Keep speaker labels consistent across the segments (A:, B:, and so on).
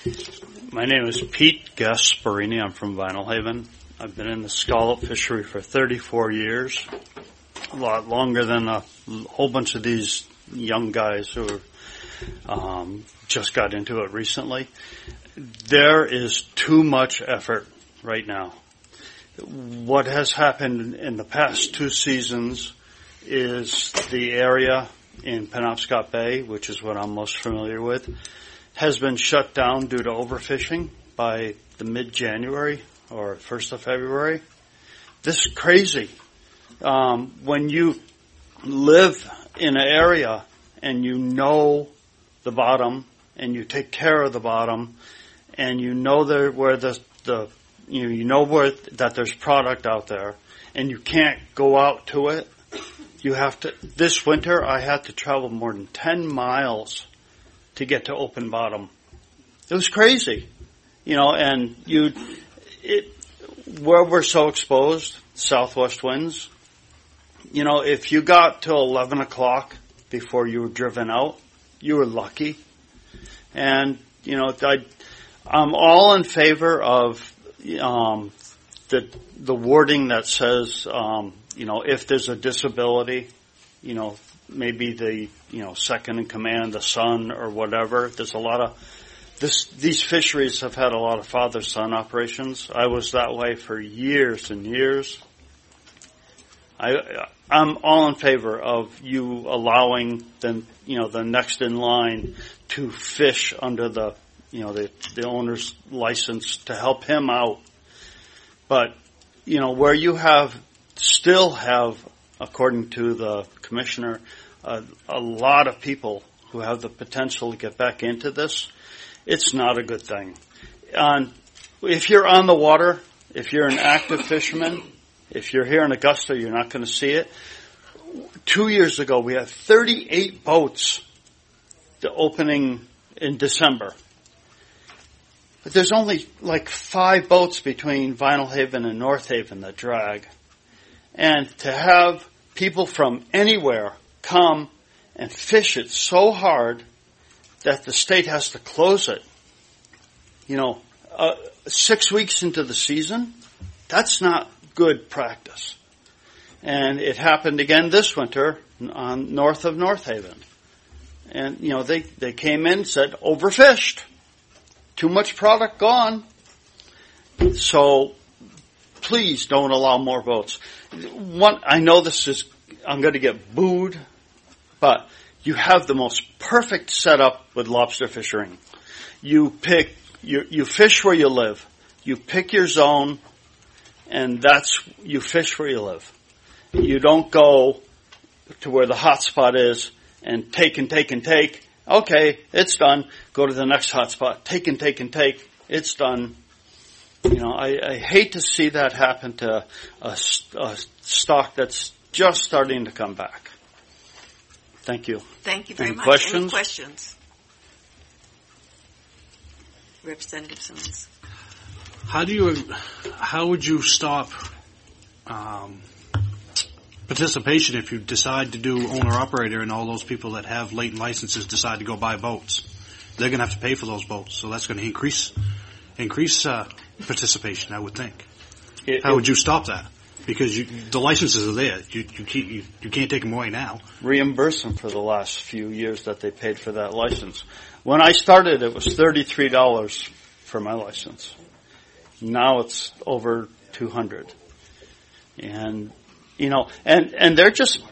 A: My name is Pete Gasparini. I'm from Vinyl Haven. I've been in the scallop fishery for 34 years, a lot longer than a whole bunch of these young guys who just got into it recently. There is too much effort right now. What has happened in the past 2 seasons is the area in Penobscot Bay, which is what I'm most familiar with, has been shut down due to overfishing by the mid-January or 1st of February. This is crazy. When you live in an area and you know the bottom and you take care of the bottom and you know where that there's product out there and you can't go out to it, you have to. This winter I had to travel more than 10 miles to get to open bottom. It was crazy, and where we're so exposed, southwest winds, if you got till 11 o'clock before you were driven out, you were lucky. And, I'm all in favor of, the wording that says, if there's a disability, maybe the, second in command, the son or whatever. There's a lot of, these fisheries have had a lot of father-son operations. I was that way for years and years. I'm all in favor of you allowing the next in line to fish under the owner's license to help him out. But, where you still have, according to the commissioner, a lot of people who have the potential to get back into this, it's not a good thing. If you're on the water, if you're an active fisherman, if you're here in Augusta, you're not going to see it. 2 years ago, we had 38 boats opening in December. But there's only like 5 boats between Vinyl Haven and North Haven that drag. And to have people from anywhere come and fish it so hard that the state has to close it, 6 weeks into the season, that's not good practice. And it happened again this winter north of North Haven. And, they came in and said, overfished. Too much product gone. So please don't allow more boats. I know I'm going to get booed, but you have the most perfect setup with lobster fishing. You fish where you live. You pick your zone, and you fish where you live. You don't go to where the hot spot is and take and take and take. Okay, it's done. Go to the next hot spot. Take and take and take. It's done. I hate to see that happen to a stock that's just starting to come back. Thank you.
B: Thank you very much.
A: Questions?
B: Any questions? Representative Simmons.
C: How would you stop participation if you decide to do owner-operator and all those people that have latent licenses decide to go buy boats? They're going to have to pay for those boats, so that's going to increase participation, I would think. How would you stop that? Because the licenses are there. You can't take them away now.
A: Reimburse them for the last few years that they paid for that license. When I started, it was $33 for my license. Now it's over $200. And, and they're just,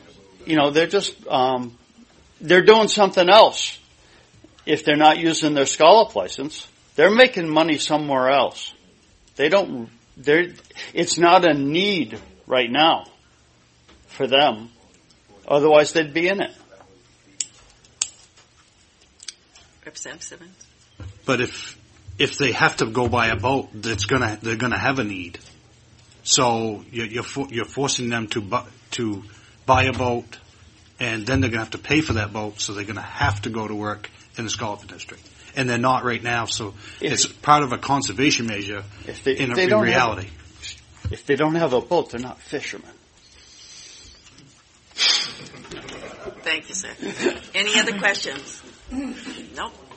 A: they're doing something else. If they're not using their scallop license, they're making money somewhere else. It's not a need right now for them. Otherwise, they'd be in it.
B: Representative Simmons.
C: But if they have to go buy a boat, they're gonna have a need. So you're forcing them to buy a boat, and then they're gonna have to pay for that boat. So they're gonna have to go to work in the scallop district, and they're not right now. So it's part of a conservation measure in reality.
A: If they don't have a boat, they're not fishermen.
B: Thank you, sir. Any other questions? Nope.